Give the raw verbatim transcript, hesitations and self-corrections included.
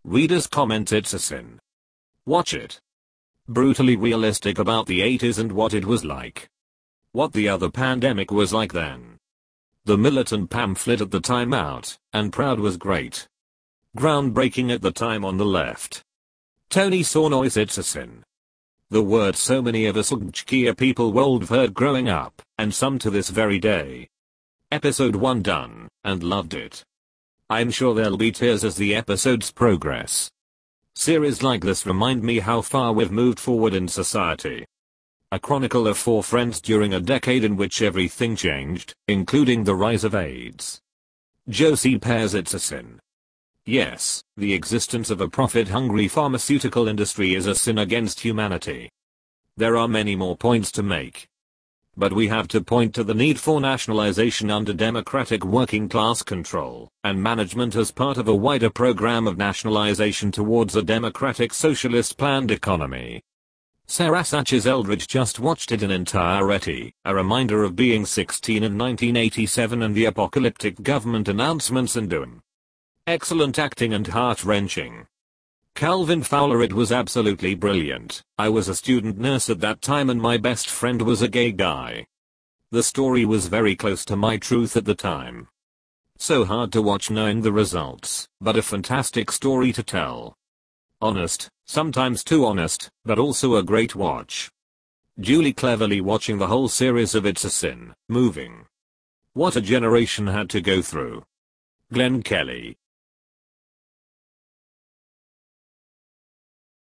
Readers comment it's a sin. Watch it. Brutally realistic about the eighties and what it was like. What the other pandemic was like then. The militant pamphlet at the time out, and proud was great. Groundbreaking at the time on the left. Tony Sornois it's a sin. The word so many of us Ugchkia people wold heard growing up, and some to this very day. Episode one done, and loved it. I'm sure there'll be tears as the episodes progress. Series like this remind me how far we've moved forward in society. A chronicle of four friends during a decade in which everything changed, including the rise of AIDS. Josie Pears it's a sin. Yes, the existence of a profit-hungry pharmaceutical industry is a sin against humanity. There are many more points to make. But we have to point to the need for nationalization under democratic working class control, and management as part of a wider program of nationalization towards a democratic socialist planned economy. Sarah Satches Eldridge just watched it in entirety, a reminder of being sixteen in nineteen eighty-seven and the apocalyptic government announcements and doom. Excellent acting and heart-wrenching. Calvin Fowler it was absolutely brilliant. I was a student nurse at that time and my best friend was a gay guy. The story was very close to my truth at the time. So hard to watch knowing the results, but a fantastic story to tell. Honest, sometimes too honest, but also a great watch. Julie cleverly watching the whole series of It's a Sin, moving. What a generation had to go through. Glenn Kelly.